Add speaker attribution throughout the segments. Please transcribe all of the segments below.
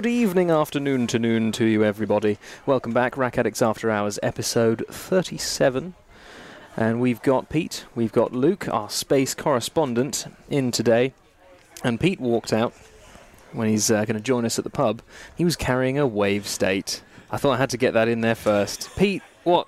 Speaker 1: Good evening, afternoon to noon to you, everybody. Welcome back, Rack Addicts After Hours, episode 37. And we've got Pete, we've got Luke, our space correspondent, in today. And Pete walked out when he's going to join us at the pub. He was carrying a wave state. I thought I had to get that in there first. Pete, what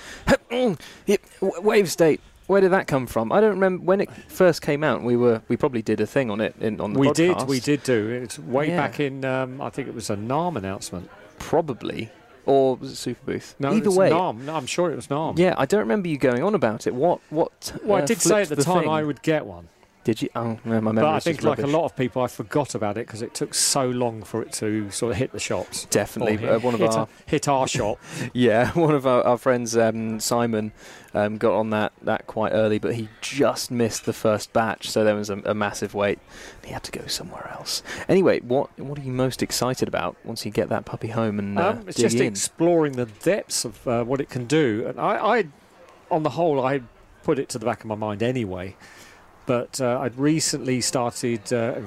Speaker 1: wave state. Where did that come from? I don't remember when it first came out. We probably did a thing on it on the podcast.
Speaker 2: We did do. It's way back in. I think it was a NARM announcement.
Speaker 1: Probably, or was it Super Booth?
Speaker 2: No,
Speaker 1: either way,
Speaker 2: NARM. No, I'm sure it was NARM.
Speaker 1: Yeah, I don't remember you going on about it. What?
Speaker 2: Well, I did say at the time
Speaker 1: thing?
Speaker 2: I would get one.
Speaker 1: Did you? Oh, no, my memory.
Speaker 2: But I think, like a lot of people, I forgot about it because it took so long for it to sort of hit the shops.
Speaker 1: Definitely,
Speaker 2: hit our shop.
Speaker 1: Yeah, one of our friends, Simon, got on that quite early, but he just missed the first batch, so there was a massive wait. He had to go somewhere else. Anyway, what are you most excited about once you get that puppy home and
Speaker 2: it's
Speaker 1: dig
Speaker 2: just
Speaker 1: in?
Speaker 2: exploring the depths of what it can do. And I, on the whole, I put it to the back of my mind anyway. But I'd recently started,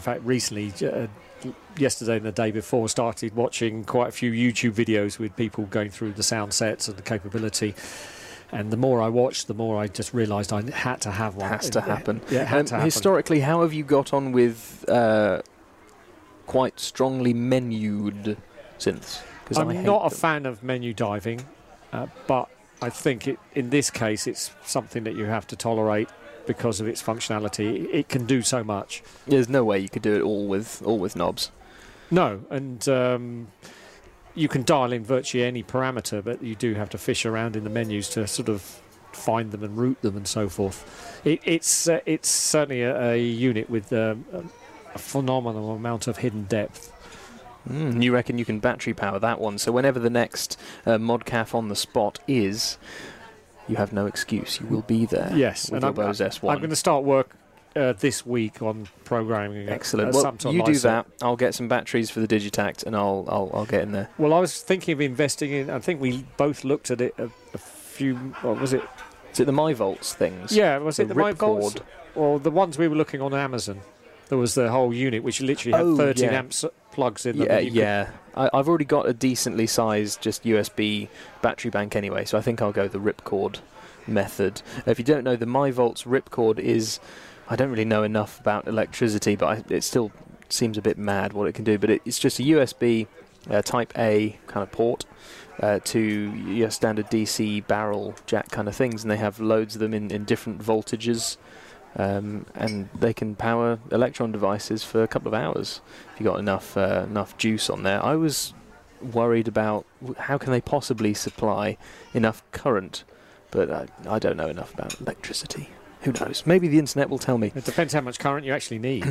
Speaker 2: yesterday and the day before, started watching quite a few YouTube videos with people going through the sound sets and the capability. And the more I watched, the more I just realised I had to have one.
Speaker 1: Has to happen.
Speaker 2: Yeah, it had to happen.
Speaker 1: Historically, how have you got on with quite strongly menued synths?
Speaker 2: I'm not a fan of menu diving, but I think in this case it's something that you have to tolerate. Because of its functionality, it can do so much.
Speaker 1: There's no way you could do it all with knobs.
Speaker 2: No, and you can dial in virtually any parameter, but you do have to fish around in the menus to sort of find them and route them and so forth. It's certainly a unit with a phenomenal amount of hidden depth.
Speaker 1: You reckon you can battery power that one? So whenever the next ModCaf on the spot is, you have no excuse. You will be there.
Speaker 2: Yes,
Speaker 1: with your Bose S1.
Speaker 2: I'm going to start work this week on programming.
Speaker 1: Excellent. Well, you do that. I'll get some batteries for the Digitact, and I'll get in there.
Speaker 2: Well, I was thinking of investing in. I think we both looked at it a few. What was it?
Speaker 1: Is it the MyVolts things?
Speaker 2: Yeah, was it the
Speaker 1: MyVolts?
Speaker 2: Or the ones we were looking on Amazon? There was the whole unit which literally had 13 amps plugs in them.
Speaker 1: Yeah. I've already got a decently sized just USB battery bank anyway, so I think I'll go the ripcord method. If you don't know, the MyVolts ripcord is... I don't really know enough about electricity, but it still seems a bit mad what it can do. But it's just a USB Type A kind of port to your standard DC barrel jack kind of things, and they have loads of them in different voltages. And they can power Electron devices for a couple of hours if you got enough juice on there. I was worried about how can they possibly supply enough current, but I don't know enough about electricity. Who knows? Maybe the internet will tell me.
Speaker 2: It depends how much current you actually need.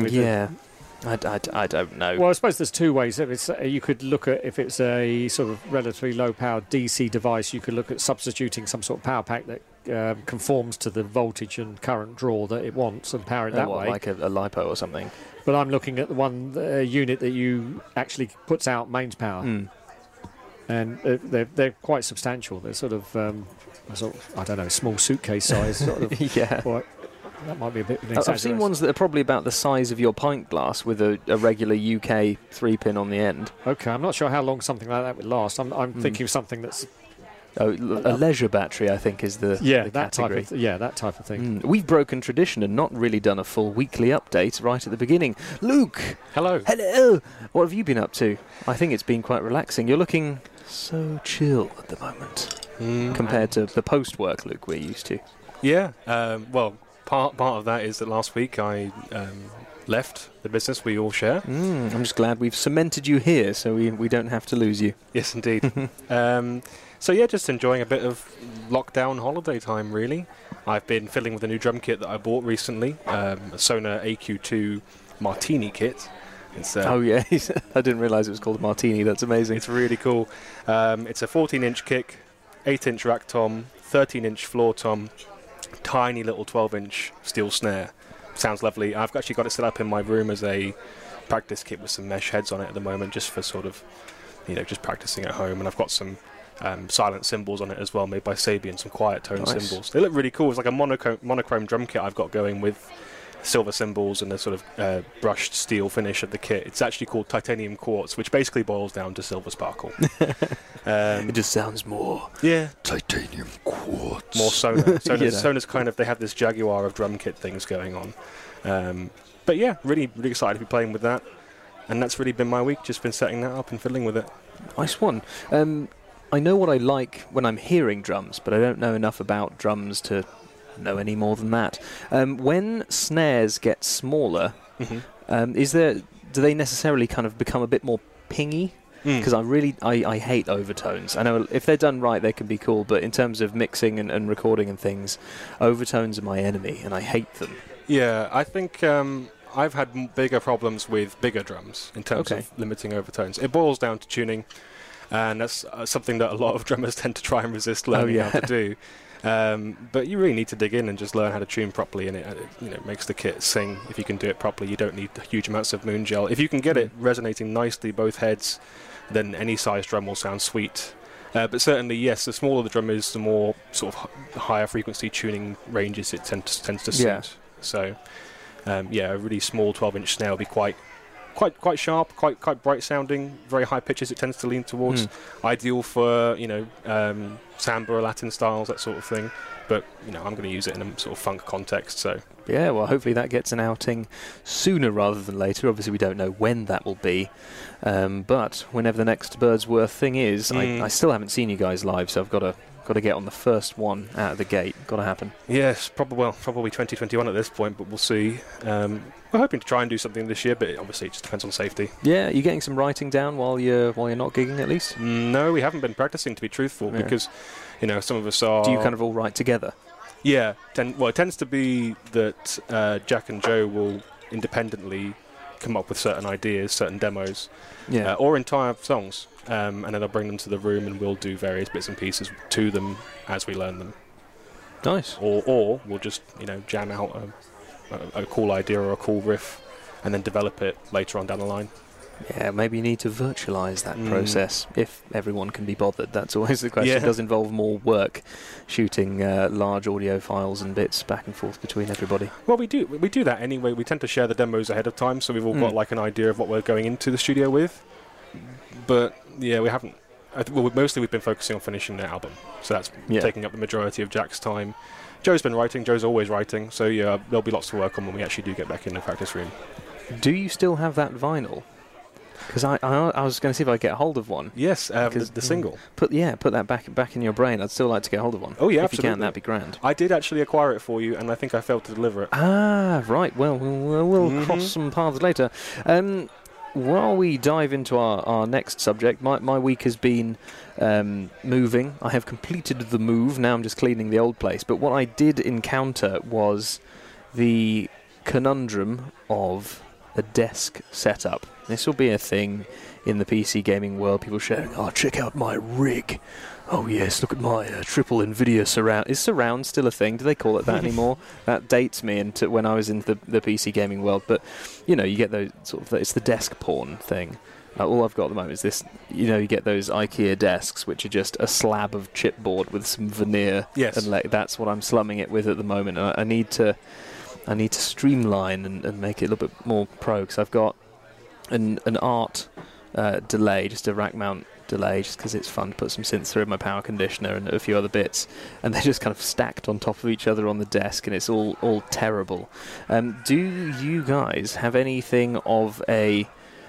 Speaker 1: I don't know.
Speaker 2: Well, I suppose there's two ways. You could look at, if it's a sort of relatively low-powered DC device, you could look at substituting some sort of power pack that conforms to the voltage and current draw that it wants and power it that way.
Speaker 1: Like a LiPo or something.
Speaker 2: But I'm looking at the one unit that you actually puts out mains power. And they're quite substantial. They're sort of, I don't know, small suitcase size. Sort of,
Speaker 1: yeah.
Speaker 2: That might be a bit of an exaggeration.
Speaker 1: I've seen ones that are probably about the size of your pint glass with a regular UK 3-pin on the end.
Speaker 2: Okay, I'm not sure how long something like that would last. I'm thinking of something that's...
Speaker 1: a leisure battery, I think, is the category.
Speaker 2: That type of thing.
Speaker 1: We've broken tradition and not really done a full weekly update right at the beginning. Luke!
Speaker 2: Hello.
Speaker 1: What have you been up to? I think it's been quite relaxing. You're looking so chill at the moment compared to the post-work Luke we're used to.
Speaker 3: Yeah, well... Part of that is that last week I left the business we all share.
Speaker 1: I'm just glad we've cemented you here so we don't have to lose you.
Speaker 3: Yes, indeed. So yeah, just enjoying a bit of lockdown holiday time, really. I've been fiddling with a new drum kit that I bought recently, a Sonor AQ2 Martini kit. It's,
Speaker 1: I didn't realise it was called a Martini. That's amazing.
Speaker 3: It's really cool. It's a 14-inch kick, 8-inch rack tom, 13-inch floor tom, tiny little 12-inch steel snare. Sounds lovely. I've actually got it set up in my room as a practice kit with some mesh heads on it at the moment, just for sort of, just practicing at home. And I've got some silent cymbals on it as well, made by Sabian, some quiet tone cymbals. They look really cool. It's like a monochrome drum kit I've got going with silver cymbals and the sort of brushed steel finish of the kit. It's actually called titanium quartz, which basically boils down to silver sparkle.
Speaker 1: It just sounds more titanium quartz.
Speaker 3: More Sonar. Sonar's kind of, they have this Jaguar of drum kit things going on. But yeah, really, really excited to be playing with that. And that's really been my week, just been setting that up and fiddling with it.
Speaker 1: Nice one. I know what I like when I'm hearing drums, but I don't know enough about drums to know any more than that. When snares get smaller, do they necessarily kind of become a bit more pingy? Because I hate overtones. I know if they're done right, they can be cool, but in terms of mixing and recording and things, overtones are my enemy, and I hate them.
Speaker 3: Yeah, I think I've had bigger problems with bigger drums in terms of limiting overtones. It boils down to tuning, and that's something that a lot of drummers tend to try and resist learning how to do. But you really need to dig in and just learn how to tune properly, and it makes the kit sing. If you can do it properly, you don't need huge amounts of moon gel. If you can get it resonating nicely both heads, then any size drum will sound sweet. But certainly, yes, the smaller the drum is, the more sort of higher frequency tuning ranges it tends to suit.
Speaker 1: Yeah.
Speaker 3: So, a really small 12-inch snare will be quite sharp, quite bright sounding, very high pitches it tends to lean towards. Ideal for samba or Latin styles, that sort of thing. But I'm going to use it in a sort of funk context. So
Speaker 1: yeah, well, hopefully that gets an outing sooner rather than later. Obviously, we don't know when that will be, but whenever the next Birdsworth thing is, I still haven't seen you guys live, so I've got to get on the first one out of the gate. Got to happen.
Speaker 3: Yes, probably 2021 at this point, but we'll see. We're hoping to try and do something this year, but obviously it just depends on safety.
Speaker 1: Yeah, are you getting some writing down while you're not gigging at least?
Speaker 3: No, we haven't been practicing, to be truthful, because some of us are.
Speaker 1: Do you kind of all write together?
Speaker 3: Yeah, it tends to be that Jack and Joe will independently come up with certain ideas, certain demos, or entire songs, and then I'll bring them to the room and we'll do various bits and pieces to them as we learn them.
Speaker 1: Nice.
Speaker 3: Or we'll just jam out a cool idea or a cool riff and then develop it later on down the line.
Speaker 1: Yeah, maybe you need to virtualise that process if everyone can be bothered. That's always the question. It does involve more work, shooting large audio files and bits back and forth between everybody.
Speaker 3: Well, we do that anyway. We tend to share the demos ahead of time, so we've all got like an idea of what we're going into the studio with. But yeah, we haven't. Mostly we've been focusing on finishing the album, so that's taking up the majority of Jack's time. Joe's been writing. Joe's always writing, so yeah, there'll be lots to work on when we actually do get back in the practice room.
Speaker 1: Do you still have that vinyl? Because I was going to see if I get hold of one.
Speaker 3: Yes, the single.
Speaker 1: Put that back in your brain. I'd still like to get hold of one.
Speaker 3: Oh yeah,
Speaker 1: if
Speaker 3: absolutely.
Speaker 1: you can, that'd be grand.
Speaker 3: I did actually acquire it for you, and I think I failed to deliver it.
Speaker 1: Ah, right. Well, we'll cross some paths later. While we dive into our next subject, my week has been moving. I have completed the move. Now I'm just cleaning the old place. But what I did encounter was the conundrum of a desk setup. This will be a thing in the PC gaming world. People sharing, check out my rig. Oh yes, look at my triple NVIDIA surround. Is surround still a thing? Do they call it that anymore? That dates me into when I was in the PC gaming world. But you get those sort of, it's the desk porn thing. All I've got at the moment is this. You get those IKEA desks, which are just a slab of chipboard with some veneer.
Speaker 3: Yes,
Speaker 1: and that's what I'm slumming it with at the moment. And I need to streamline and make it a little bit more pro, because I've got an art delay, just a rack mount delay, just because it's fun to put some synths through my power conditioner and a few other bits, and they're just kind of stacked on top of each other on the desk, and it's all terrible. Do you guys have anything of any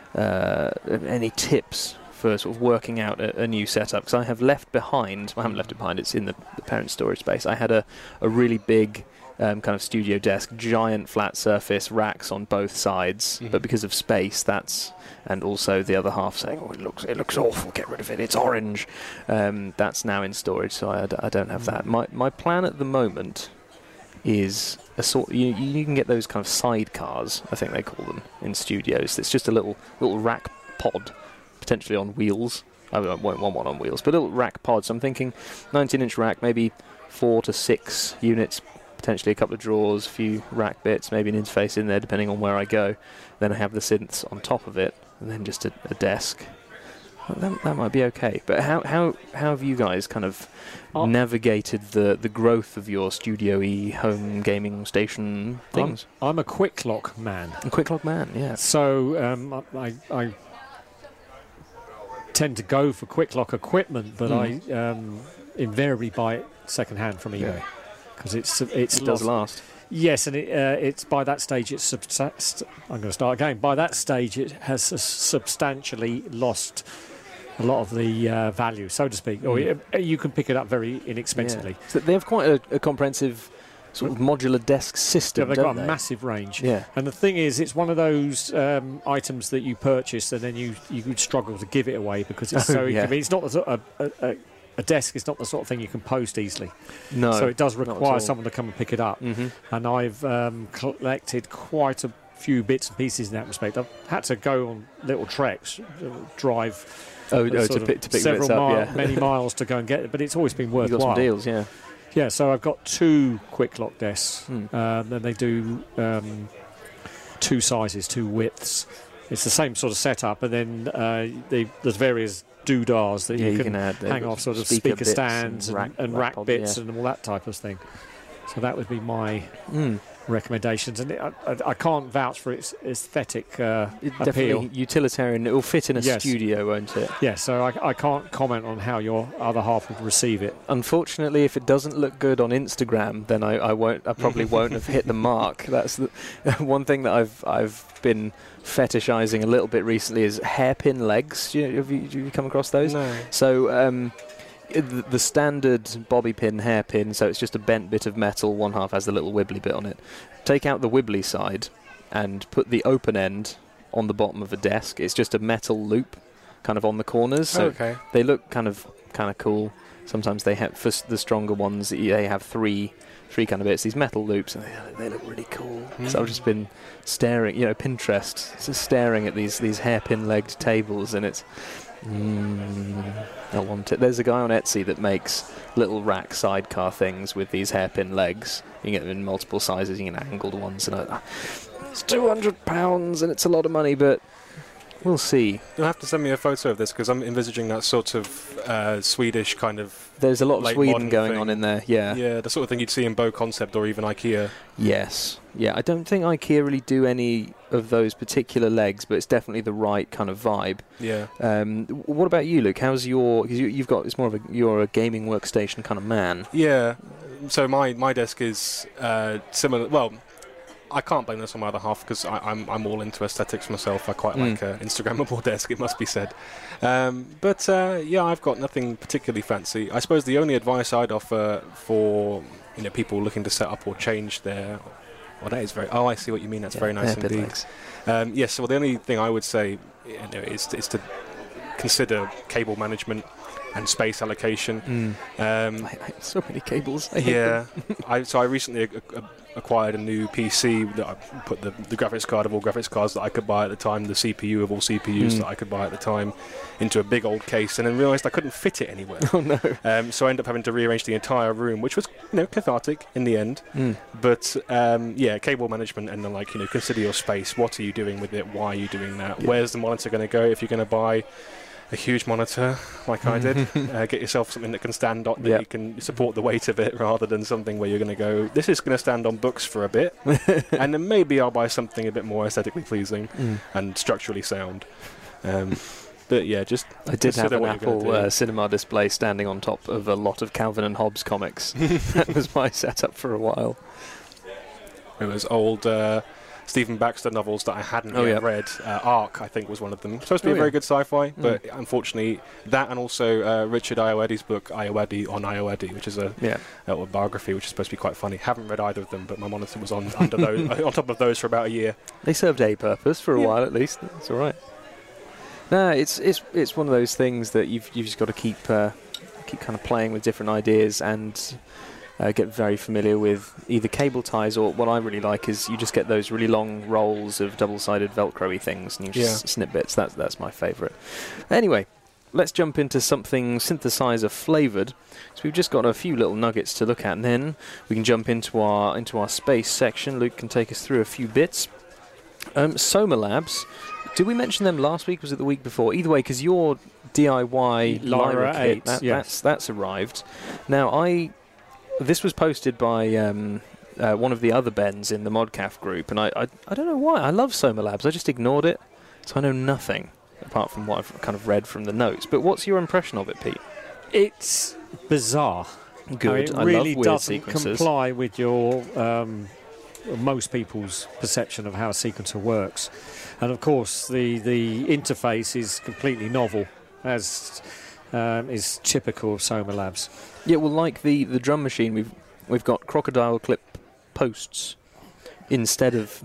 Speaker 1: tips for sort of working out a new setup? Because I have I haven't left it behind, it's in the parent storage space. I had a really big kind of studio desk, giant flat surface, racks on both sides, but because of space, and also the other half saying, it looks awful, get rid of it, it's orange. That's now in storage, so I don't have that. My plan at the moment is a sort. You can get those kind of sidecars, I think they call them, in studios. It's just a little rack pod, potentially on wheels. I won't want one on wheels, but a little rack pod. So I'm thinking 19-inch rack, maybe 4 to 6 units. Potentially a couple of drawers, a few rack bits, maybe an interface in there depending on where I go. Then I have the synths on top of it, and then just a desk. That might be okay. But how have you guys kind of
Speaker 2: Oh.
Speaker 1: navigated the growth of your Studio-y home gaming station things?
Speaker 2: I'm a quick lock man.
Speaker 1: And Quick Lock Man, yeah.
Speaker 2: So I tend to go for quick lock equipment, but I invariably buy it second hand from eBay because it's
Speaker 1: It does last.
Speaker 2: Yes, and it's by that stage I'm going to start again. By that stage, it has substantially lost a lot of the value, so to speak. Or you can pick it up very inexpensively.
Speaker 1: Yeah. So they have quite a comprehensive sort of modular desk system.
Speaker 2: They've
Speaker 1: don't
Speaker 2: got a massive range.
Speaker 1: Yeah.
Speaker 2: And the thing is, it's one of those items that you purchase and then you would struggle to give it away because it's so inconvenient. It's not the sort of, a desk is not the sort of thing you can post easily.
Speaker 1: No.
Speaker 2: So it does require someone to come and pick it up.
Speaker 1: Mm-hmm.
Speaker 2: And I've collected quite a few bits and pieces in that respect. I've had to go on little treks, drive
Speaker 1: to pick
Speaker 2: several
Speaker 1: bits up,
Speaker 2: many miles to go and get it, but it's always been worthwhile.
Speaker 1: You got some deals, yeah.
Speaker 2: Yeah, so I've got 2 quick lock desks. Then they do 2 sizes, 2 widths. It's the same sort of setup, and then there's various doodahs that you can
Speaker 1: add
Speaker 2: hang off, sort of speaker stands and rack
Speaker 1: pod,
Speaker 2: bits and all that type of thing. So that would be my recommendations, and I can't vouch for its aesthetic appeal.
Speaker 1: Definitely utilitarian. It will fit in a studio, won't it?
Speaker 2: Yeah, so I can't comment on how your other half would receive it.
Speaker 1: Unfortunately, if it doesn't look good on Instagram, then I probably won't have hit the mark. That's the one thing that I've been fetishizing a little bit recently is hairpin legs. Have you come across those?
Speaker 3: No.
Speaker 1: So the standard bobby pin hairpin, so it's just a bent bit of metal, one half has the little wibbly bit on it. Take out the wibbly side and put the open end on the bottom of a desk. It's just a metal loop kind of on the corners, so they look kind of cool. Sometimes they have, for the stronger ones, they have three kind of bits, these metal loops, and they look really cool. So I've just been staring, Pinterest, just staring at these hairpin-legged tables, and it's I want it. There's a guy on Etsy that makes little rack sidecar things with these hairpin legs. You can get them in multiple sizes, you can get angled ones, and it's £200 and it's a lot of money, but we'll see.
Speaker 3: You'll have to send me a photo of this because I'm envisaging that sort of Swedish kind of.
Speaker 1: There's a lot of Sweden going on in there, yeah.
Speaker 3: Yeah, the sort of thing you'd see in Bo Concept or even IKEA.
Speaker 1: Yes. Yeah, I don't think IKEA really do any of those particular legs, but it's definitely the right kind of vibe.
Speaker 3: Yeah.
Speaker 1: What about you, Luke? How's your? Because you're a gaming workstation kind of man.
Speaker 3: Yeah. So my desk is similar. Well, I can't blame this on my other half because I'm all into aesthetics myself. I quite like an Instagrammable desk, it must be said. But I've got nothing particularly fancy. I suppose the only advice I'd offer for people looking to set up or change their. Well, that is very. Oh, I see what you mean. That's very nice indeed. Yes. Well, the only thing I would say is to consider cable management and space allocation.
Speaker 1: So many cables.
Speaker 3: Yeah. I recently acquired a new PC that I put the graphics card of all graphics cards that I could buy at the time, the CPU of all CPUs that I could buy at the time, into a big old case, and then realised I couldn't fit it anywhere.
Speaker 1: Oh no!
Speaker 3: So I ended up having to rearrange the entire room, which was cathartic in the end. But cable management and then consider your space. What are you doing with it? Why are you doing that? Yeah. Where's the monitor going to go? If you're going to buy a huge monitor like I did, get yourself something that can stand on, that you can support the weight of it, rather than something where you're going to go, this is going to stand on books for a bit, and then maybe I'll buy something a bit more aesthetically pleasing and structurally sound. But yeah, just
Speaker 1: I did have an Apple cinema display standing on top of a lot of Calvin and Hobbes comics. That was my setup for a while.
Speaker 3: It was old Stephen Baxter novels that I hadn't yet read. Ark, I think, was one of them. Supposed to be a very good sci-fi, but unfortunately that, and also Richard Ayoade's book Ayoade on Ayoade, which is a biography, which is supposed to be quite funny. Haven't read either of them, but my monitor was on under those, on top of those for about a year.
Speaker 1: They served a purpose for a while at least. That's all right. No, it's one of those things that you've just got to keep kind of playing with different ideas and get very familiar with either cable ties, or what I really like is you just get those really long rolls of double-sided Velcro-y things and you just snip bits. That's my favourite. Anyway, let's jump into something synthesizer flavoured. So we've just got a few little nuggets to look at, and then we can jump into our space section. Luke can take us through a few bits. Soma Labs Did we mention them last week? Was it the week before? Either way, because your DIY Lyra kit, that's arrived. Now, this was posted by one of the other Bens in the Modcaf group, and I don't know why. I love Soma Labs. I just ignored it, so I know nothing apart from what I've kind of read from the notes. But what's your impression of it, Pete?
Speaker 2: It's bizarre.
Speaker 1: Good.
Speaker 2: It
Speaker 1: I
Speaker 2: really
Speaker 1: love weird
Speaker 2: doesn't
Speaker 1: sequences.
Speaker 2: comply with your most people's perception of how a sequencer works, and of course the interface is completely novel, as is typical of Soma Labs.
Speaker 1: Yeah, well, like the drum machine, we've got crocodile clip posts instead of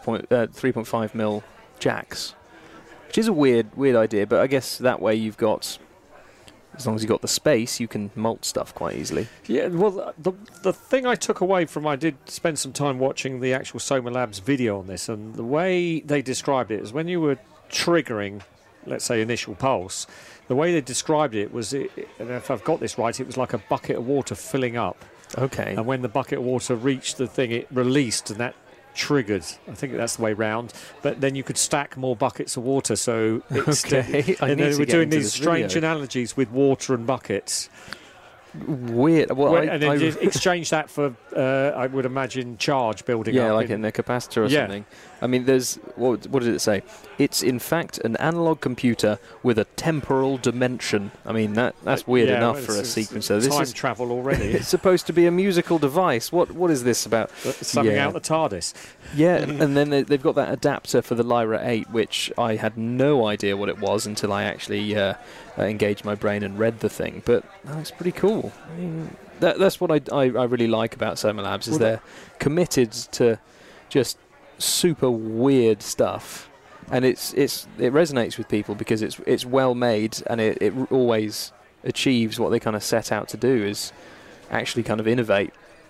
Speaker 1: 3.5mm jacks, which is a weird idea. But I guess that way you've got, as long as you've got the space, you can mult stuff quite easily.
Speaker 2: Yeah, well, the thing I took away from, I did spend some time watching the actual Soma Labs video on this, and the way they described it is when you were triggering, let's say, initial pulse, the way they described it was, and if I've got this right, it was like a bucket of water filling up.
Speaker 1: Okay.
Speaker 2: And when the bucket of water reached the thing, it released, and that triggered. I think that's the way round. But then you could stack more buckets of water, so it's
Speaker 1: Okay.
Speaker 2: and then we're doing these strange analogies with water and buckets.
Speaker 1: Weird. Well,
Speaker 2: And then you exchange that for, I would imagine, charge building up.
Speaker 1: Yeah, like in a capacitor or something. I mean, there's... What did it say? It's, in fact, an analog computer with a temporal dimension. I mean, that's weird enough for a sequencer.
Speaker 2: This is travel already.
Speaker 1: It's supposed to be a musical device. What is this about?
Speaker 2: Something out the TARDIS.
Speaker 1: Yeah, and then they've got that adapter for the Lyra 8, which I had no idea what it was until I actually engaged my brain and read the thing. But that's pretty cool. I mean, that's what I really like about Soma Labs, is they're committed to just super weird stuff, and it resonates with people because it's well made, and it always achieves what they kind of set out to do, is actually kind of innovate.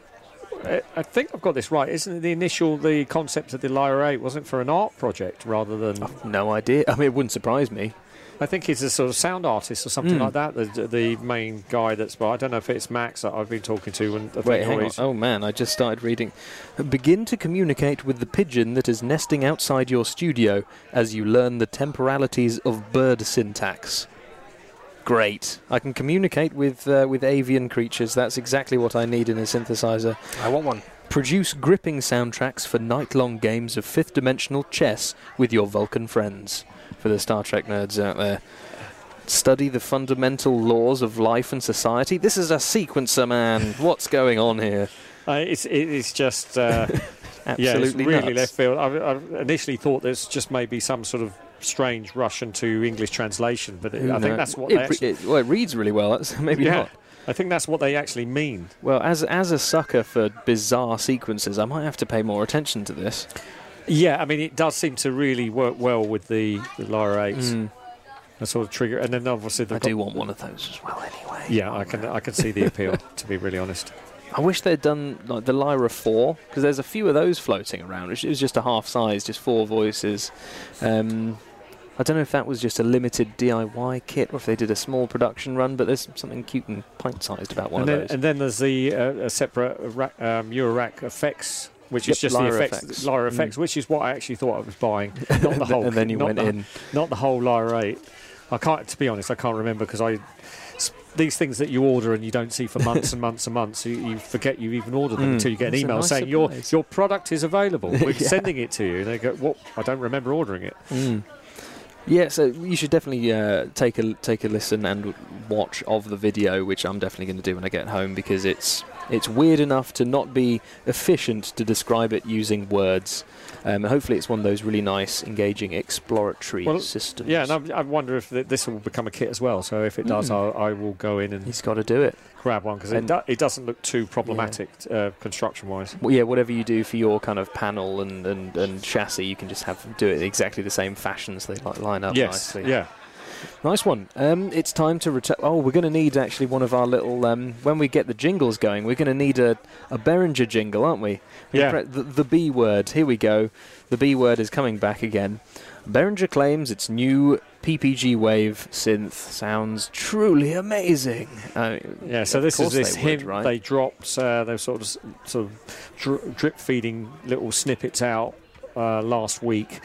Speaker 2: I think I've got this right. Isn't it the concept of the Lyra 8 wasn't for an art project rather than...
Speaker 1: I've no idea. I mean, it wouldn't surprise me.
Speaker 2: I think he's a sort of sound artist or something like that. The main guy that's... Well, I don't know if it's Max that I've been talking to. And
Speaker 1: Wait, hang on. Oh, man, I just started reading. Begin to communicate with the pigeon that is nesting outside your studio as you learn the temporalities of bird syntax. Great. I can communicate with avian creatures. That's exactly what I need in a synthesizer.
Speaker 3: I want one.
Speaker 1: Produce gripping soundtracks for night-long games of fifth-dimensional chess with your Vulcan friends. For the Star Trek nerds out there. Study the fundamental laws of life and society. This is a sequencer, man. What's going on here?
Speaker 2: It's just...
Speaker 1: Absolutely
Speaker 2: it's really
Speaker 1: nuts.
Speaker 2: left field. I initially thought there's just maybe some sort of strange Russian to English translation, but I think that's what
Speaker 1: it reads really well. That's maybe not.
Speaker 2: I think that's what they actually mean.
Speaker 1: Well, as a sucker for bizarre sequences, I might have to pay more attention to this.
Speaker 2: Yeah, I mean, it does seem to really work well with the Lyra 8. A sort of trigger, and then obviously
Speaker 1: I do want one of those as well. Anyway.
Speaker 2: Yeah, I can see the appeal. To be really honest.
Speaker 1: I wish they'd done like the Lyra 4, because there's a few of those floating around. It was just a half size, just 4 voices. I don't know if that was just a limited DIY kit or if they did a small production run, but there's something cute and pint-sized about one of those.
Speaker 2: And then there's the a separate Eurorack effects, which is just
Speaker 1: Lyra
Speaker 2: the effects, Lyra effects, which is what I actually thought I was buying, not the whole.
Speaker 1: And then you went in,
Speaker 2: not the whole Lyra 8. I can't, to be honest, I can't remember because these things that you order and you don't see for months and months and months, you forget you've even ordered them until you get an email saying your product is available. We're sending it to you. And they go, "What? I don't remember ordering it."
Speaker 1: Yeah, so you should definitely take a listen and watch of the video, which I'm definitely going to do when I get home, because it's weird enough to not be efficient to describe it using words. And hopefully it's one of those really nice, engaging, exploratory systems.
Speaker 2: Yeah, and I wonder if this will become a kit as well. So if it does, I will go in and...
Speaker 1: He's got to do it.
Speaker 2: Grab one, because it doesn't look too problematic construction-wise.
Speaker 1: Well, yeah, whatever you do for your kind of panel and chassis, you can just do it exactly the same fashion, so they line up nicely.
Speaker 2: Yeah.
Speaker 1: Nice one. It's time to return. Oh, we're going to need actually one of our little... when we get the jingles going, we're going to need a Behringer jingle, aren't we?
Speaker 2: Yeah.
Speaker 1: The B word. Here we go. The B word is coming back again. Behringer claims its new PPG Wave synth sounds truly amazing.
Speaker 2: So this is this hint
Speaker 1: right?
Speaker 2: they dropped. They're sort of drip feeding little snippets out last week.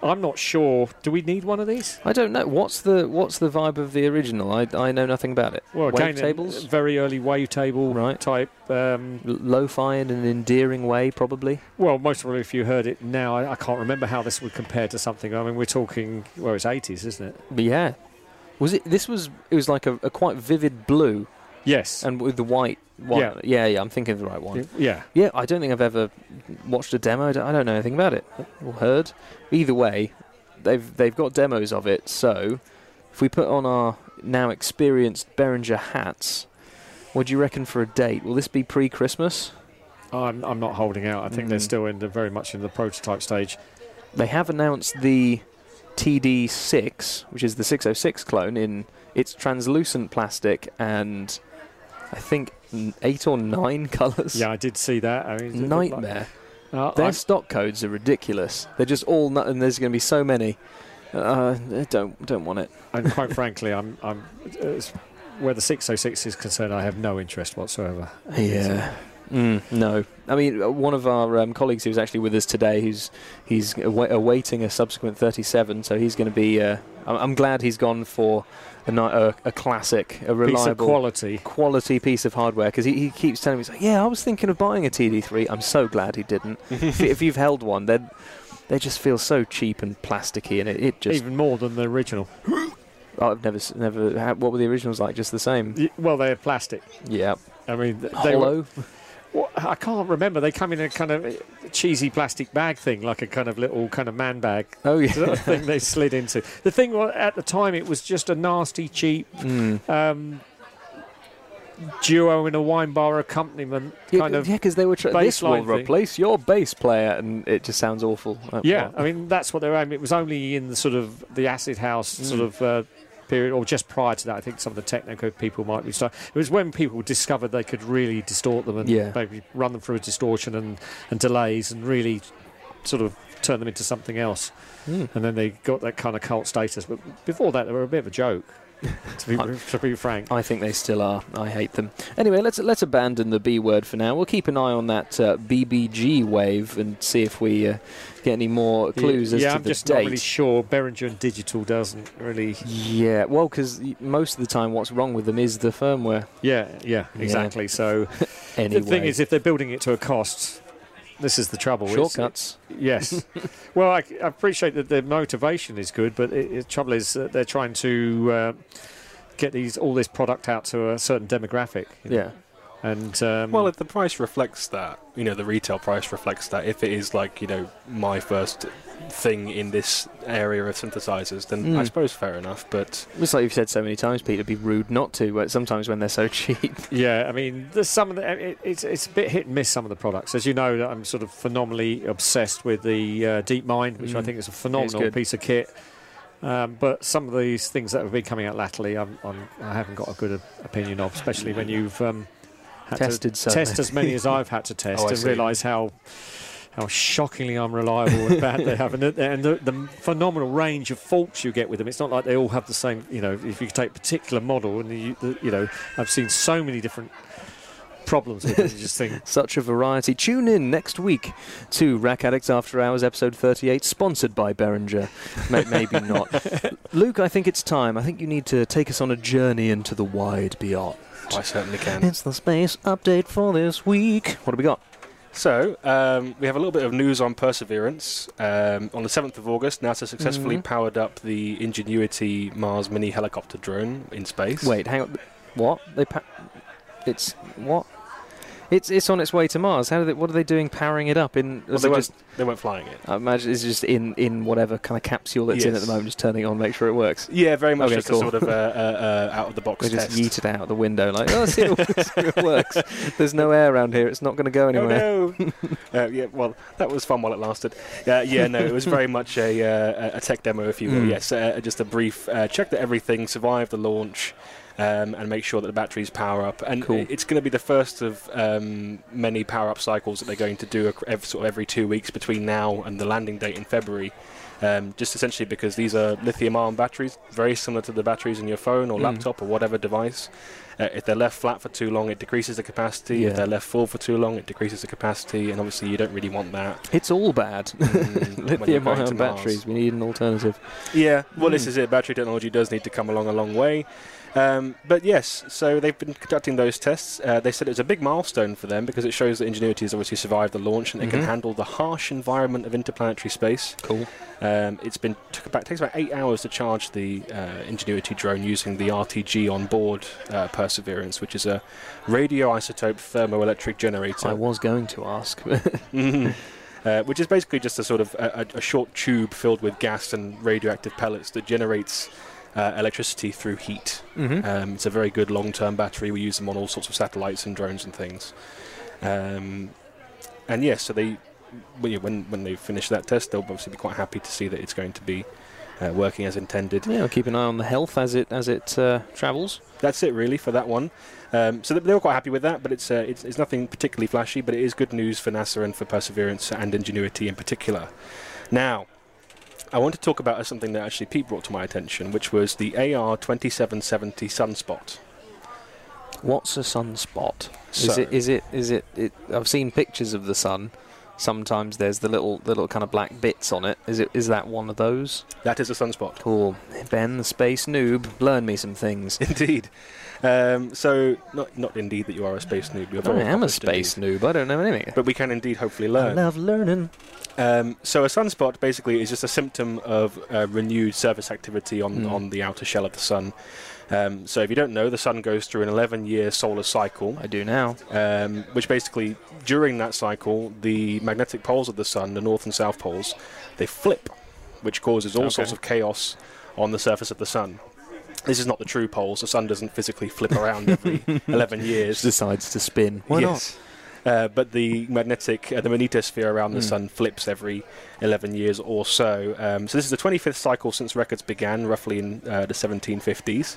Speaker 2: I'm not sure. Do we need one of these?
Speaker 1: I don't know. What's the vibe of the original? I know nothing about it.
Speaker 2: Well, again,
Speaker 1: Wavetables?
Speaker 2: very early wavetable
Speaker 1: Right.
Speaker 2: type.
Speaker 1: Lo-fi in an endearing way, probably.
Speaker 2: Well, most probably if you heard it now, I can't remember how this would compare to something. I mean, we're talking, well, it's 80s, isn't it?
Speaker 1: But yeah. It was like a quite vivid blue,
Speaker 2: Yes.
Speaker 1: and with the white one. Yeah, I'm thinking of the right one.
Speaker 2: Yeah.
Speaker 1: Yeah, I don't think I've ever watched a demo. I don't know anything about it or heard. Either way, they've got demos of it. So, if we put on our now experienced Behringer hats, what do you reckon for a date? Will this be pre-Christmas?
Speaker 2: I'm not holding out. I think they're still very much in the prototype stage.
Speaker 1: They have announced the TD6, which is the 606 clone, in its translucent plastic and I think 8 or 9 colours.
Speaker 2: Yeah, I did see that. I mean,
Speaker 1: Nightmare.
Speaker 2: Like,
Speaker 1: Their stock codes are ridiculous. They're just all and there's going to be so many. Don't want it.
Speaker 2: and quite frankly, I'm where the 606 is concerned, I have no interest whatsoever.
Speaker 1: Yeah. No. I mean, one of our colleagues who was actually with us today, he's awaiting a subsequent 37, so he's going to be... I'm glad he's gone for a classic, a reliable...
Speaker 2: Piece of
Speaker 1: quality piece of hardware, because he keeps telling me, yeah, I was thinking of buying a TD3. I'm so glad he didn't. if you've held one, they just feel so cheap and plasticky, and it just...
Speaker 2: Even more than the original.
Speaker 1: I've never had... What were the originals like? Just the same?
Speaker 2: Well, they're plastic.
Speaker 1: Yeah.
Speaker 2: I mean, they
Speaker 1: Hollow?
Speaker 2: were... Well, I can't remember. They come in a kind of cheesy plastic bag thing, like a kind of little kind of man bag.
Speaker 1: Oh, yeah.
Speaker 2: Sort of thing they slid into. The thing was, at the time, it was just a nasty, cheap duo in a wine bar accompaniment kind of.
Speaker 1: Yeah, because they were this will
Speaker 2: baseline thing.
Speaker 1: replace your bass player, and it just sounds awful.
Speaker 2: Yeah, I mean that's what they were aiming. It was only in the sort of the acid house sort of period, or just prior to that. I think some of the technical people might be starting. It was when people discovered they could really distort them and maybe run them through a distortion and delays and really sort of turn them into something else. And then they got that kind of cult status. But before that, they were a bit of a joke. to be frank,
Speaker 1: I think they still are. I hate them. Anyway, let's abandon the B word for now. We'll keep an eye on that BBG wave and see if we get any more clues as to the date.
Speaker 2: Yeah, I'm just not really sure. Behringer and Digital doesn't really...
Speaker 1: Yeah, well, because most of the time what's wrong with them is the firmware.
Speaker 2: Yeah, exactly. So
Speaker 1: anyway.
Speaker 2: The thing is, if they're building it to a cost... This is the trouble.
Speaker 1: Shortcuts.
Speaker 2: Yes. Well, I appreciate that their motivation is good, but the trouble is that they're trying to get all this product out to a certain demographic.
Speaker 1: Yeah.
Speaker 2: And
Speaker 3: well, if the price reflects that, the retail price reflects that. If it is like, my first thing in this area of synthesizers, then I suppose fair enough. But
Speaker 1: it's like you've said so many times, Pete, it'd be rude not to. But sometimes when they're so cheap.
Speaker 2: Yeah, I mean, there's some of it's a bit hit and miss. Some of the products, as you know, I'm sort of phenomenally obsessed with the DeepMind, which I think is a phenomenal piece of kit. But some of these things that have been coming out latterly, I haven't got a good opinion of, especially when you've had
Speaker 1: tested
Speaker 2: to test as many as I've had to test and realise how shockingly unreliable and bad they have, and the phenomenal range of faults you get with them. It's not like they all have the same. If you take a particular model, and I've seen so many different problems with it. You just think
Speaker 1: such a variety. Tune in next week to Rack Addicts After Hours, episode 38, sponsored by Behringer. Maybe not. Luke, I think it's time. I think you need to take us on a journey into the wide beyond.
Speaker 3: I certainly can.
Speaker 1: It's the space update for this week. What have we got?
Speaker 3: So, we have a little bit of news on Perseverance. On the 7th of August, NASA successfully powered up the Ingenuity Mars mini helicopter drone in space.
Speaker 1: Wait, hang on. What? It's what? It's on its way to Mars. What are they doing powering it up?
Speaker 3: They weren't flying it.
Speaker 1: I imagine it's just in whatever kind of capsule it's in at the moment, just turning it on, make sure it works.
Speaker 3: Yeah, very much just
Speaker 1: cool.
Speaker 3: a sort of out-of-the-box
Speaker 1: test.
Speaker 3: They
Speaker 1: just yeet it out the window like, see if it works. There's no air around here. It's not going to go anywhere.
Speaker 3: Oh, no. Yeah, well, that was fun while it lasted. It was very much a tech demo, if you will. Yes, just a brief check that everything survived the launch. and make sure that the batteries power up. And
Speaker 1: Cool.
Speaker 3: it's going to be the first of many power-up cycles that they're going to do every 2 weeks between now and the landing date in February. Just essentially because these are lithium-ion batteries, very similar to the batteries in your phone or laptop or whatever device. If they're left flat for too long, it decreases the capacity.
Speaker 1: Yeah.
Speaker 3: If they're left full for too long, it decreases the capacity. And obviously, you don't really want that.
Speaker 1: It's all bad.
Speaker 3: when you're going to
Speaker 1: Lithium-ion batteries.
Speaker 3: Mars.
Speaker 1: We need an alternative.
Speaker 3: Yeah, well, this is it. Battery technology does need to come along a long way. But yes, so they've been conducting those tests. They said it was a big milestone for them because it shows that Ingenuity has obviously survived the launch and it can handle the harsh environment of interplanetary space.
Speaker 1: Cool.
Speaker 3: Takes about 8 hours to charge the Ingenuity drone using the RTG on board Perseverance, which is a radioisotope thermoelectric generator.
Speaker 1: I was going to ask.
Speaker 3: Which is basically just a sort of a short tube filled with gas and radioactive pellets that generates electricity through heat. It's a very good long-term battery. We use them on all sorts of satellites and drones and things. And yes, so when they finish that test, they'll obviously be quite happy to see that it's going to be working as intended.
Speaker 1: Yeah, we'll keep an eye on the health as it travels.
Speaker 3: That's it really for that one. So they were quite happy with that, but it's nothing particularly flashy, but it is good news for NASA and for Perseverance and Ingenuity in particular. Now, I want to talk about something that actually Pete brought to my attention, which was the AR-2770 Sunspot.
Speaker 1: What's a sunspot?
Speaker 3: So-
Speaker 1: Is it? I've seen pictures of the sun. Sometimes there's the little kind of black bits on it. Is that one of those?
Speaker 3: That is a sunspot.
Speaker 1: Cool. Ben, the space noob, learn me some things.
Speaker 3: Indeed. So, not indeed that you are a space noob. You're
Speaker 1: I
Speaker 3: very
Speaker 1: am a
Speaker 3: accomplished
Speaker 1: space
Speaker 3: indeed.
Speaker 1: noob. I don't know anything.
Speaker 3: But we can indeed hopefully
Speaker 1: I
Speaker 3: learn.
Speaker 1: love learning.
Speaker 3: So a sunspot basically is just a symptom of renewed surface activity on the outer shell of the sun. So if you don't know, the sun goes through an 11-year solar cycle,
Speaker 1: I do now.
Speaker 3: which basically, during that cycle, the magnetic poles of the sun, the north and south poles, they flip, which causes all sorts of chaos on the surface of the sun. This is not the true poles. The sun doesn't physically flip around every 11 years.
Speaker 1: Decides to spin. Why not?
Speaker 3: But the magnetosphere around the sun flips every 11 years or so. So this is the 25th cycle since records began, roughly in the 1750s.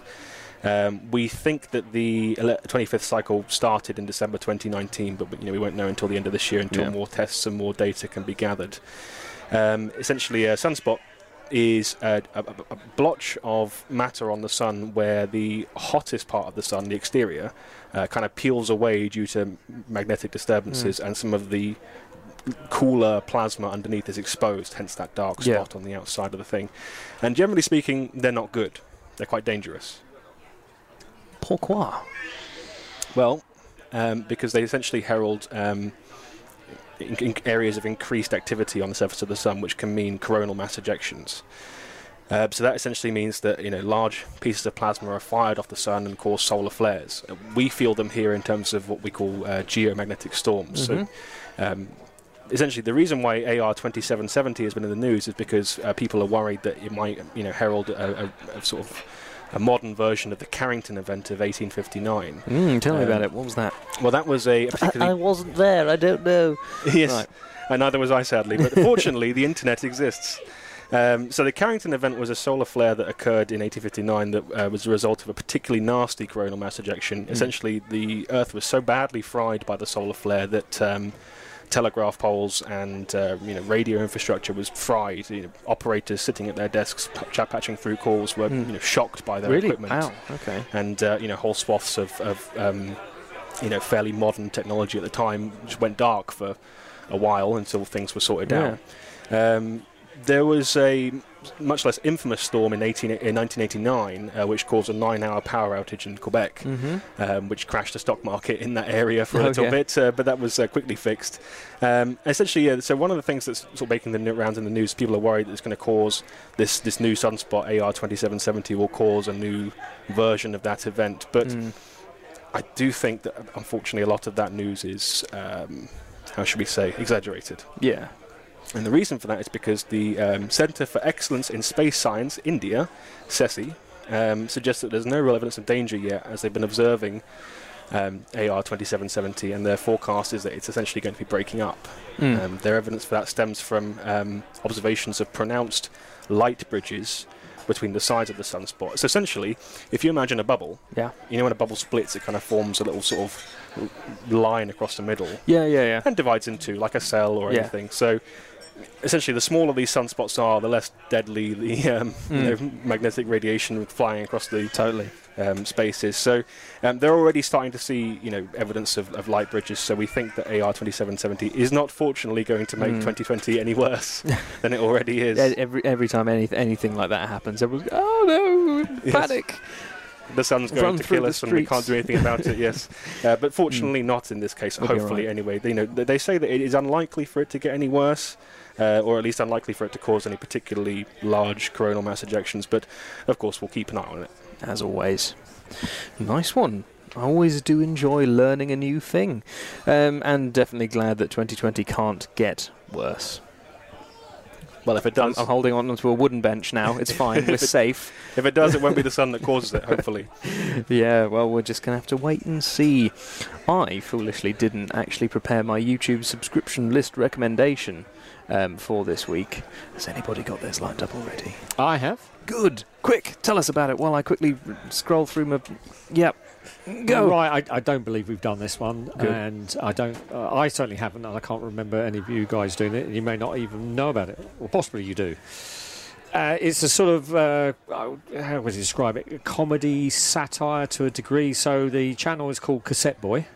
Speaker 3: We think that the 25th cycle started in December 2019, but we won't know until the end of this year until more tests and more data can be gathered. Essentially, a sunspot is a blotch of matter on the sun where the hottest part of the sun, the exterior, kind of peels away due to magnetic disturbances, and some of the cooler plasma underneath is exposed, hence that dark spot on the outside of the thing. And generally speaking, they're not good. They're quite dangerous.
Speaker 1: Pourquoi?
Speaker 3: Well, because they essentially herald areas of increased activity on the surface of the sun, which can mean coronal mass ejections. So that essentially means that large pieces of plasma are fired off the sun and cause solar flares. We feel them here in terms of what we call geomagnetic storms. So essentially, the reason why AR-2770 has been in the news is because people are worried that it might herald a sort of a modern version of the Carrington event of 1859.
Speaker 1: Tell me about it. What was that?
Speaker 3: Well, that was a particularly...
Speaker 1: I wasn't there. I don't know.
Speaker 3: Yes,
Speaker 1: Right.
Speaker 3: and neither was I, sadly. But fortunately, the internet exists. So the Carrington event was a solar flare that occurred in 1859 that was a result of a particularly nasty coronal mass ejection. Essentially, the Earth was so badly fried by the solar flare that telegraph poles and radio infrastructure was fried. Operators sitting at their desks patching through calls were shocked by their equipment.
Speaker 1: Wow. Okay.
Speaker 3: And whole swaths of fairly modern technology at the time just went dark for a while until things were sorted out. There was a much less infamous storm in 1989, which caused a 9-hour power outage in Quebec, which crashed the stock market in that area for a little bit, but that was quickly fixed. Essentially, so one of the things that's sort of making the rounds in the news, people are worried that it's going to cause this new sunspot, AR-2770, will cause a new version of that event. But I do think that, unfortunately, a lot of that news is, how should we say, exaggerated.
Speaker 1: Yeah.
Speaker 3: And the reason for that is because the Centre for Excellence in Space Science, India, CESI, suggests that there's no real evidence of danger yet, as they've been observing AR-2770, and their forecast is that it's essentially going to be breaking up. Their evidence for that stems from observations of pronounced light bridges between the sides of the sunspot. So essentially, if you imagine a bubble,
Speaker 1: Yeah.
Speaker 3: you know when a bubble splits, it kind of forms a little sort of line across the middle
Speaker 1: Yeah.
Speaker 3: and divides into like a cell or
Speaker 1: Yeah.
Speaker 3: anything. So essentially, the smaller these sunspots are, the less deadly the magnetic radiation flying across the
Speaker 1: Totally.
Speaker 3: spaces. So they're already starting to see, evidence of light bridges. So we think that AR 2770 is not, fortunately, going to make 2020 any worse than it already is.
Speaker 1: Every time anything like that happens, everyone's oh no,
Speaker 3: Yes.
Speaker 1: panic.
Speaker 3: The sun's
Speaker 1: Run
Speaker 3: going to
Speaker 1: through
Speaker 3: kill
Speaker 1: the
Speaker 3: us and we can't do anything about it, yes. But fortunately not in this case,
Speaker 1: We'll be
Speaker 3: hopefully
Speaker 1: alright.
Speaker 3: anyway. They say that it is unlikely for it to get any worse, or at least unlikely for it to cause any particularly large coronal mass ejections, but of course we'll keep an eye on it.
Speaker 1: As always. Nice one. I always do enjoy learning a new thing. And definitely glad that 2020 can't get worse.
Speaker 3: Well, if it
Speaker 1: I'm,
Speaker 3: does,
Speaker 1: I'm holding on to a wooden bench now. It's fine. We're safe.
Speaker 3: if it does, it won't be the sun that causes it, hopefully.
Speaker 1: Yeah, well, we're just going to have to wait and see. I foolishly didn't actually prepare my YouTube subscription list recommendation for this week. Has anybody got theirs lined up already?
Speaker 2: I have.
Speaker 1: Good. Quick, tell us about it while I quickly scroll through my... Yep. Go.
Speaker 2: Right, I don't believe we've done this one,
Speaker 1: Good.
Speaker 2: and I don't. I certainly haven't, and I can't remember any of you guys doing it. And you may not even know about it, or possibly you do. It's a sort of how would you describe it? A comedy satire to a degree. So the channel is called Cassette Boy,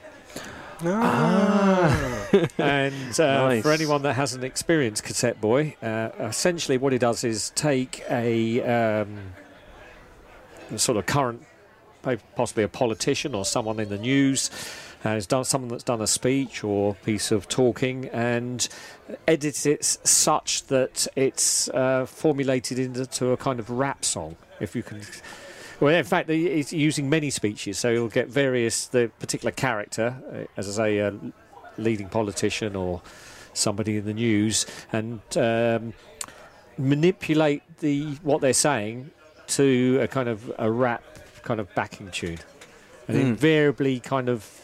Speaker 2: and
Speaker 1: Nice.
Speaker 2: for anyone that hasn't experienced Cassette Boy, essentially what he does is take a sort of current, possibly a politician or someone in the news, has done someone that's done a speech or piece of talking, and edits it such that it's formulated into a kind of rap song. If you can. Well, in fact, he's using many speeches, so you'll get the particular character, as I say, a leading politician or somebody in the news, and manipulate what they're saying to a kind of a rap kind of backing tune, and invariably kind of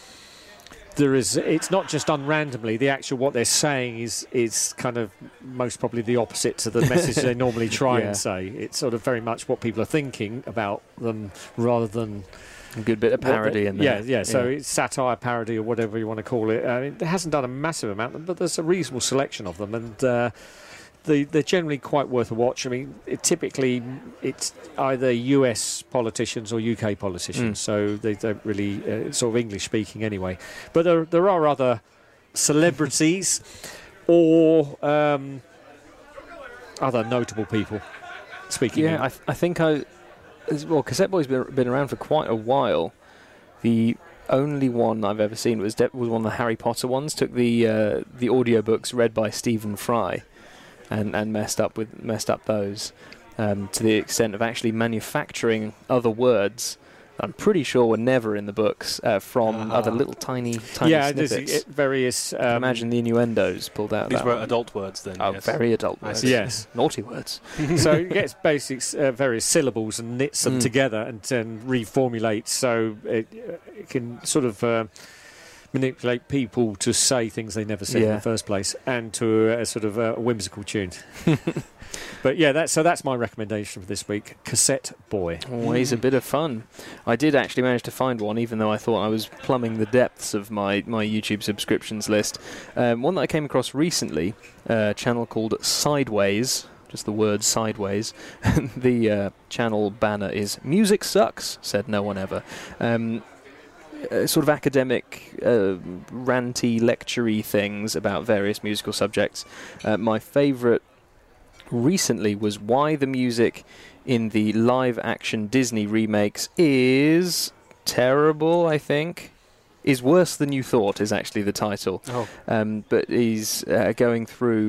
Speaker 2: it's not just done randomly. The actual what they're saying is kind of most probably the opposite to the message they normally try
Speaker 1: Yeah.
Speaker 2: and say. It's sort of very much what people are thinking about them rather than
Speaker 1: A good bit of parody in there.
Speaker 2: yeah. So it's satire, parody, or whatever you want to call it. I mean, it hasn't done a massive amount, but there's a reasonable selection of them, and they're generally quite worth a watch. I mean, typically it's either US politicians or UK politicians, so they don't really it's sort of English speaking anyway. But there are other celebrities or other notable people speaking.
Speaker 1: Yeah, I think Cassette Boy's been around for quite a while. The only one I've ever seen was one of the Harry Potter ones. Took the audiobooks read by Stephen Fry, and messed up those to the extent of actually manufacturing other words that I'm pretty sure were never in the books from other little tiny snippets.
Speaker 2: There's various.
Speaker 1: Imagine the innuendos pulled out.
Speaker 3: These
Speaker 1: That
Speaker 3: were
Speaker 1: one.
Speaker 3: adult words then.
Speaker 1: Oh,
Speaker 3: yes.
Speaker 1: very adult
Speaker 3: I
Speaker 1: words.
Speaker 3: see.
Speaker 2: Yes.
Speaker 1: Naughty words.
Speaker 2: So it gets basic various syllables and knits them together and then reformulates, so it can sort of manipulate people to say things they never said in the first place, and to a sort of a whimsical tune. But yeah, that's my recommendation for this week, Cassette Boy.
Speaker 1: Always a bit of fun. I did actually manage to find one, even though I thought I was plumbing the depths of my YouTube subscriptions list. One that I came across recently, a channel called Sideways, just the word Sideways. The channel banner is "Music Sucks, said no one ever." Sort of academic, ranty, lecture-y things about various musical subjects. My favourite recently was why the music in the live-action Disney remakes is terrible, I think. Is worse than you thought is actually the title. But he's going through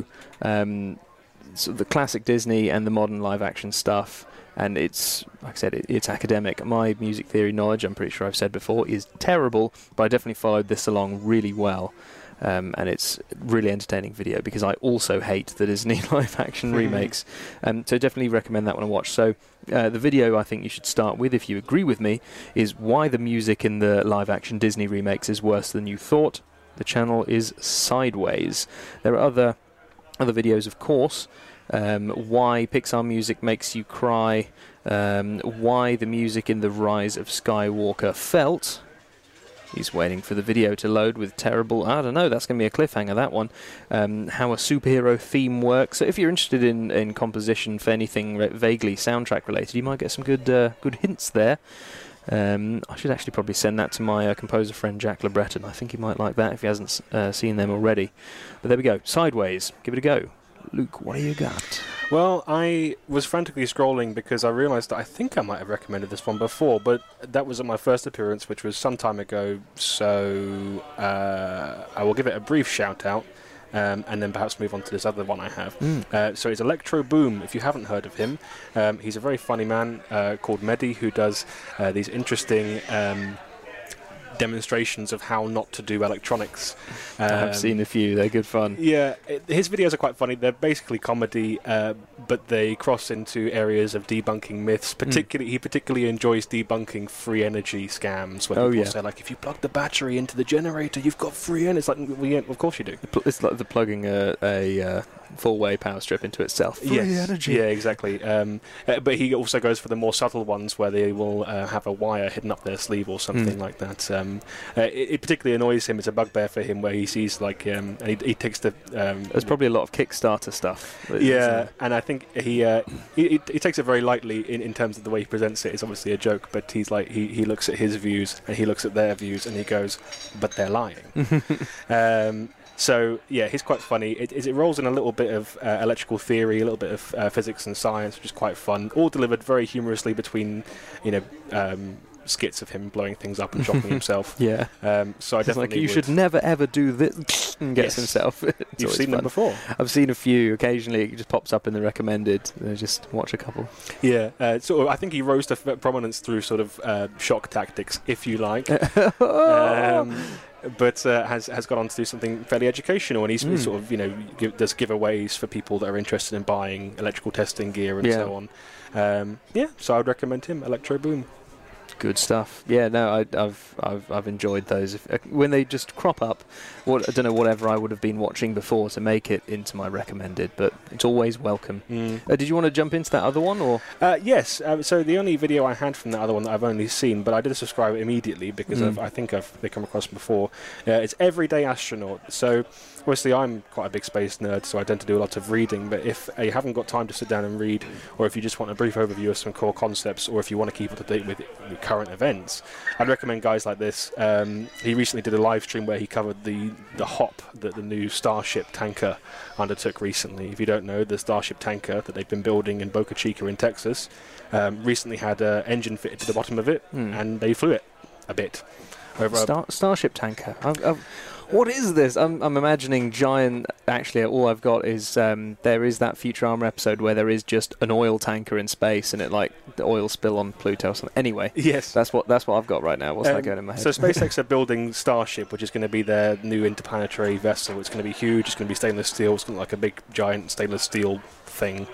Speaker 1: sort of the classic Disney and the modern live-action stuff. And it's, like I said, it's academic. My music theory knowledge, I'm pretty sure I've said before, is terrible, but I definitely followed this along really well. And it's a really entertaining video because I also hate the Disney live-action remakes. So definitely recommend that one to watch. So the video I think you should start with, if you agree with me, is why the music in the live-action Disney remakes is worse than you thought. The channel is Sideways. There are other videos, of course. why Pixar music makes you cry, why the music in The Rise of Skywalker felt. He's waiting for the video to load with terrible... I don't know, that's going to be a cliffhanger, that one. How a superhero theme works. So if you're interested in composition for anything vaguely soundtrack related, you might get some good hints there. I should actually probably send that to my composer friend Jack LeBreton. I think he might like that if he hasn't seen them already. But there we go. Sideways. Give it a go. Luke, what do you got?
Speaker 3: Well, I was frantically scrolling because I realised that I think I might have recommended this one before, but that was at my first appearance, which was some time ago, so I will give it a brief shout-out, and then perhaps move on to this other one I have. So it's Electro Boom, if you haven't heard of him. He's a very funny man called Mehdi, who does these interesting... demonstrations of how not to do electronics.
Speaker 1: I've seen a few, they're good fun.
Speaker 3: Yeah, his videos are quite funny. They're basically comedy, but they cross into areas of debunking myths. He particularly enjoys debunking free energy scams, where people say, like, if you plug the battery into the generator, you've got free energy. It's like, well, yeah, of course you do.
Speaker 1: It's like the plugging a full-way power strip into itself. Free energy.
Speaker 3: Yeah, exactly. But he also goes for the more subtle ones, where they will have a wire hidden up their sleeve or something like that. It particularly annoys him. It's a bugbear for him where he sees and he takes the.
Speaker 1: There's probably a lot of Kickstarter stuff.
Speaker 3: Yeah, and I think he takes it very lightly in terms of the way he presents it. It's obviously a joke, but he's like he looks at his views and he looks at their views and he goes, but they're lying. So yeah, he's quite funny. It rolls in a little bit of electrical theory, a little bit of physics and science, which is quite fun. All delivered very humorously between, skits of him blowing things up and shocking himself.
Speaker 1: Yeah.
Speaker 3: So I definitely
Speaker 1: you should never ever do this and gets himself.
Speaker 3: You've seen them before?
Speaker 1: I've seen a few. Occasionally it just pops up in the recommended. Just watch a couple.
Speaker 3: Yeah. I think he rose to prominence through sort of shock tactics, if you like. But has gone on to do something fairly educational, and he's sort of does giveaways for people that are interested in buying electrical testing gear and so on. So I would recommend him, Electro Boom.
Speaker 1: Good stuff. Yeah, no, I've enjoyed those. When they just crop up, I don't know, whatever I would have been watching before to make it into my recommended, but it's always welcome. Did you want to jump into that other one, or?
Speaker 3: Yes. So the only video I had from that other one that I've only seen, but I did subscribe immediately because I think they come across before. It's Everyday Astronaut. So obviously I'm quite a big space nerd, so I tend to do a lot of reading, but if you haven't got time to sit down and read, or if you just want a brief overview of some core concepts, or if you want to keep up to date with current events, I'd recommend guys like this. He recently did a live stream where he covered the hop that the new Starship tanker undertook recently. If you don't know, the Starship tanker that they've been building in Boca Chica in Texas recently had an engine fitted to the bottom of it, and they flew it a bit.
Speaker 1: Starship tanker. What is this? I'm imagining giant... Actually, all I've got is there is that Futurama episode where there is just an oil tanker in space and the oil spill on Pluto or something. Anyway,
Speaker 3: yes,
Speaker 1: that's what I've got right now. What's that going in my head?
Speaker 3: So SpaceX are building Starship, which is going to be their new interplanetary vessel. It's going to be huge. It's going to be stainless steel. It's going to look like a big, giant stainless steel thing.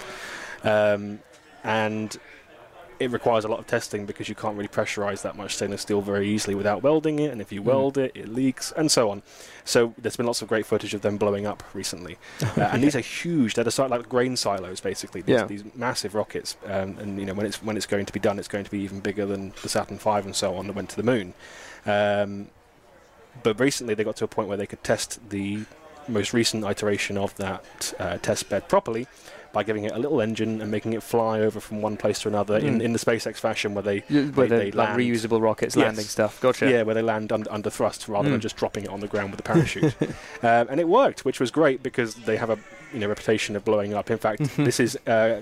Speaker 3: And it requires a lot of testing because you can't really pressurize that much stainless steel very easily without welding it, and if you weld it, it leaks, and so on. So there's been lots of great footage of them blowing up recently. And these are huge. They're like grain silos, basically. These massive rockets. And when it's going to be done, it's going to be even bigger than the Saturn V and so on that went to the moon. But recently they got to a point where they could test the most recent iteration of that test bed properly by giving it a little engine and making it fly over from one place to another in the SpaceX fashion, where they land,
Speaker 1: like reusable rockets, landing stuff. Gotcha.
Speaker 3: Yeah, where they land under thrust rather than just dropping it on the ground with a parachute. And it worked, which was great because they have a reputation of blowing up. In fact, this is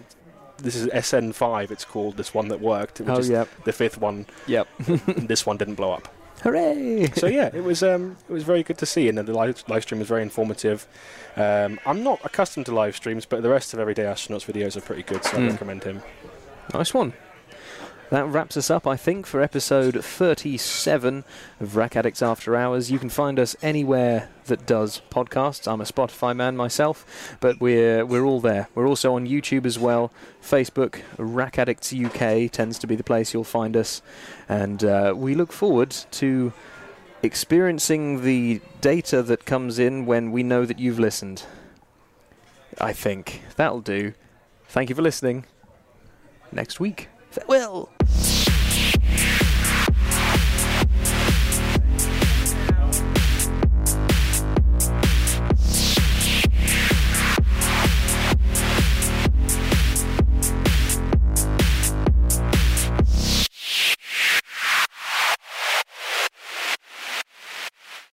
Speaker 3: SN5. It's called, this one that worked, which is the fifth one.
Speaker 1: Yep.
Speaker 3: This one didn't blow up.
Speaker 1: Hooray!
Speaker 3: So yeah, it was very good to see, and the live stream was very informative. I'm not accustomed to live streams, but the rest of Everyday Astronauts videos are pretty good, so I recommend him.
Speaker 1: Nice one. That wraps us up, I think, for episode 37 of Rack Addicts After Hours. You can find us anywhere that does podcasts. I'm a Spotify man myself, but we're all there. We're also on YouTube as well. Facebook, Rack Addicts UK tends to be the place you'll find us. And we look forward to experiencing the data that comes in when we know that you've listened. I think that'll do. Thank you for listening. Next week. Farewell.